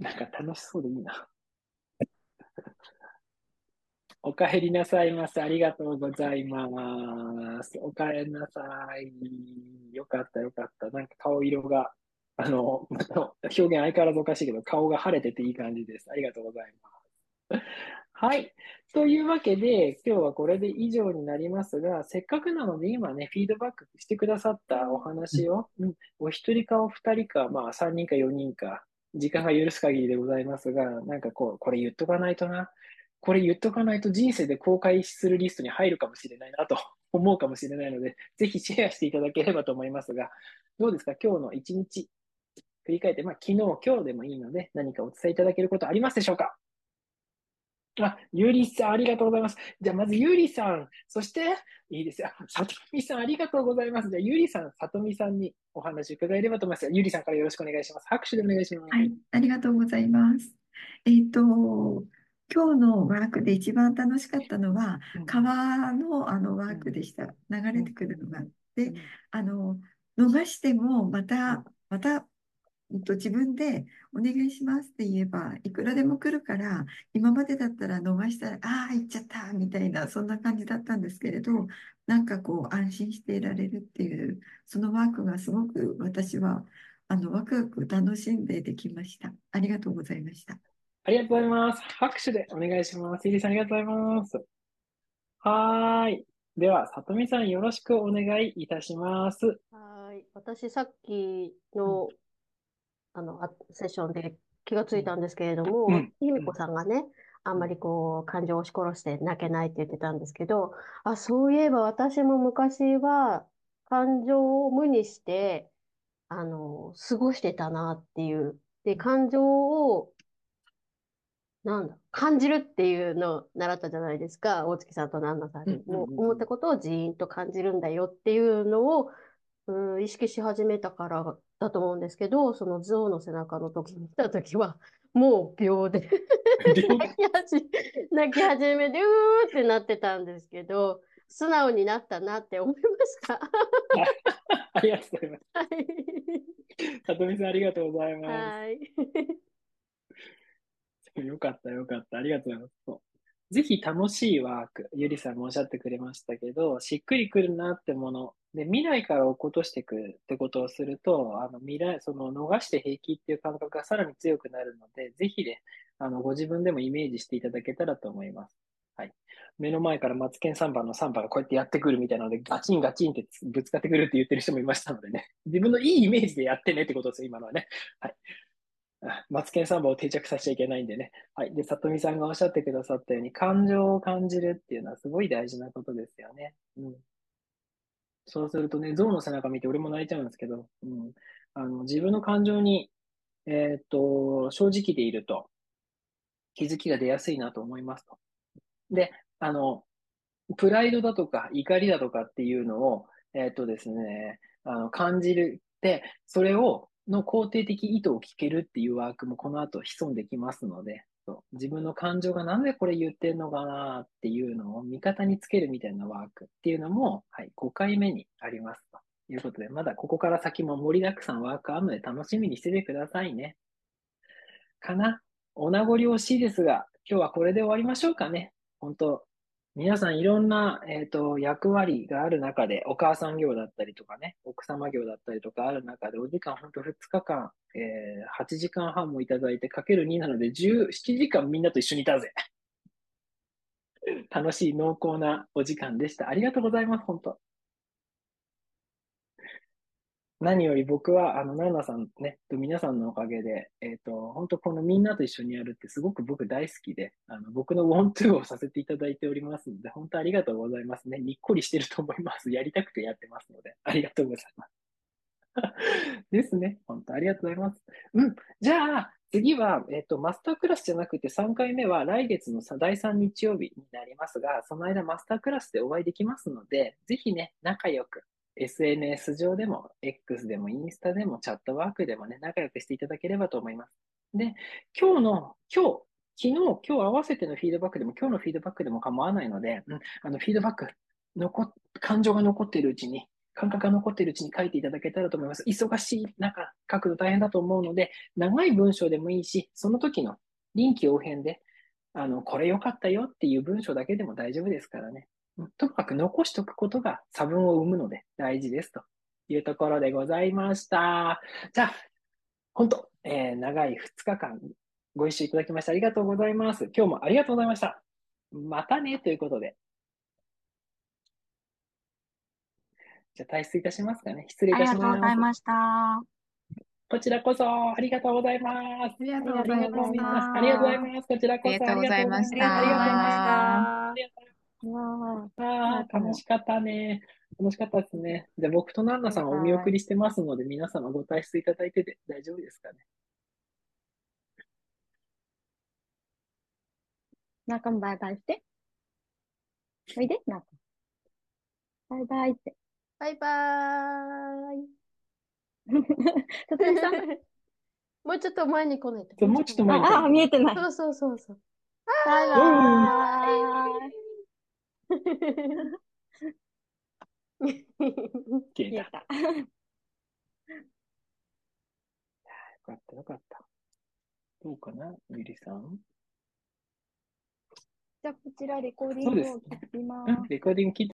なんか楽しそうでいいな。お帰りなさいませ。ありがとうございます。お帰りなさい。よかった、よかった。なんか顔色が、表現相変わらずおかしいけど、顔が晴れてていい感じです。ありがとうございます。はい。というわけで、今日はこれで以上になりますが、せっかくなので今ね、フィードバックしてくださったお話を、お一人かお二人か、まあ三人か四人か、時間が許す限りでございますが、なんかこう、これ言っとかないとな。これ言っとかないと人生で公開するリストに入るかもしれないなと思うかもしれないので、ぜひシェアしていただければと思いますが、どうですか今日の一日振り返って、まあ昨日、今日でもいいので、何かお伝えいただけることありますでしょうか？あ、ゆりさん、ありがとうございます。じゃあ、まずゆりさん、そして、いいですよ。さとみさん、ありがとうございます。じゃあ、ゆりさん、さとみさんにお話伺えればと思いますが、ゆりさんからよろしくお願いします。拍手でお願いします。 はい、ありがとうございます。今日のワークで一番楽しかったのは、 うん、 川のワークうん、 でした。流れてうん、 くるのが。で、 うん、 あの、逃しても、 うん、 自分でお願いしますって言えば、いくらでも来るから、今までだったら逃したら、ああ、行っちゃったみたいな、そんな感じだったんですけれど、なんかこう、安心していられるっていう、そのワークがすごく私は、ワクワク楽しんでできました。ありがとうございました。 ありがとうございます。拍手でお願いします。ゆりさん、ありがとうございます。はーい。では、さとみさん、よろしくお願いいたします。 はい。私、さっきうん、 の、セッションで気がつうん、 いたんですけれども、 うん、 ひみこうん、 さんがね、あんうん。 まりこう、感情を押し殺して泣けないって言ってたんですけど、あ、そういえば私も昔は、感情を無にして、過ごしてたなっていう。で、感情を、感じるっていうのを習ったじゃないですか。大月さんとナンナさんに。 うん、うん、 もう、思ったことをじーんと感じるんだよっていうのを、意識し始めたからだと思うんですけど、その象の背中の時に来た時は、もう秒で了解。 泣き始めて、うーってなってたんですけど、素直になったなって思いました。 ありがとうございます。 はい。 さとみさん、ありがとうございます。 はい。 よかった、よかった。ありがとうございます。そうぜひ楽しいワーク、ゆりさんもおっしゃってくれましたけど、しっくりくるなってもの、で、未来から落っことしていくってことをすると、未来、その逃して平気っていう感覚がさらに強くなるので、ぜひね、ご自分でもイメージしていただけたらと思います。はい。目の前からマツケンサンバのサンバがこうやってやってくるみたいなので、ガチンガチンってぶつかってくるって言ってる人もいましたのでね。自分のいいイメージでやってねってことですよ、今のはね。はい。マツケンサンバを定着させちゃいけないんでね。はい。で、さとみさんがおっしゃってくださったように、感情を感じるっていうのはすごい大事なことですよね。うん。そうするとね、象の背中見て俺も泣いちゃうんですけど、うん。自分の感情に、正直でいると気づきが出やすいなと思いますと。で、プライドだとか怒りだとかっていうのを、ですね、感じる。で、それを、の肯定的意図を聞けるっていうワークもこの後潜んできますので、そう自分の感情がなんでこれ言ってんのかなっていうのを味方につけるみたいなワークっていうのも、はい、5回目にありますということで、まだここから先も盛りだくさんワークあるので楽しみにしててくださいね。かな。お名残惜しいですが、今日はこれで終わりましょうかね。本当皆さんいろんな、役割がある中で、お母さん業だったりとかね、奥様業だったりとかある中で、お時間本当2日間、8時間半もいただいて、かける2なので、17時間みんなと一緒にいたぜ。楽しい濃厚なお時間でした。ありがとうございます、本当。何より僕は、ナナさんね、皆さんのおかげで、本当このみんなと一緒にやるってすごく僕大好きで、僕のウォントゥーをさせていただいておりますので、本当ありがとうございますね。にっこりしてると思います。やりたくてやってますので、ありがとうございます。ですね。本当ありがとうございます。うん。じゃあ、次は、マスタークラスじゃなくて3回目は来月の第3日曜日になりますが、その間マスタークラスでお会いできますので、ぜひね、仲良く、SNS 上でも、X でも、インスタでも、チャットワークでもね、仲良くしていただければと思います。で、昨日、今日合わせてのフィードバックでも、今日のフィードバックでも構わないので、フィードバック、感情が残っているうちに、 感覚が残っているうちに書いていただけたらと思います。忙しい中、書くの大変だと思うので、長い文章でもいいし、その時の臨機応変で、これ良かったよっていう文章だけでも大丈夫ですからね。とにかく残しておくことが差分を生むので大事ですというところでございました。じゃあ、本当、長い2日間ご一緒いただきましてありがとうございます。今日もありがとうございました。またねということで。じゃあ、退出いたしますかね。失礼いたしありがとうござます。 いました。あこちらこそありがとうございます。 ありがとうありがとうありがとうございましみんな。ありがとうございた。 ます。こちらこそありがとうございます。 りがとうございましあた。 りがとうございうわます。あー楽しかったね。楽しかったですね。じゃあ僕とナンナさんはお見送りしてますので、皆様ご退出いただいてて大丈夫ですかね。 なかもバイバイして。おいで、なか。バイバイって。 バイバーイ。 さつみさん。 もうちょっと前に来ないと。 そうもうちょっと前に来ないと見えてない。 そうそうそうそう。 バイバうんーイ。 消えた。よ消えた。 かったよかった。どうかなゆりさん。 じゃあ、こちらレコーディそうングをですね。 切ります。 レコーディング切って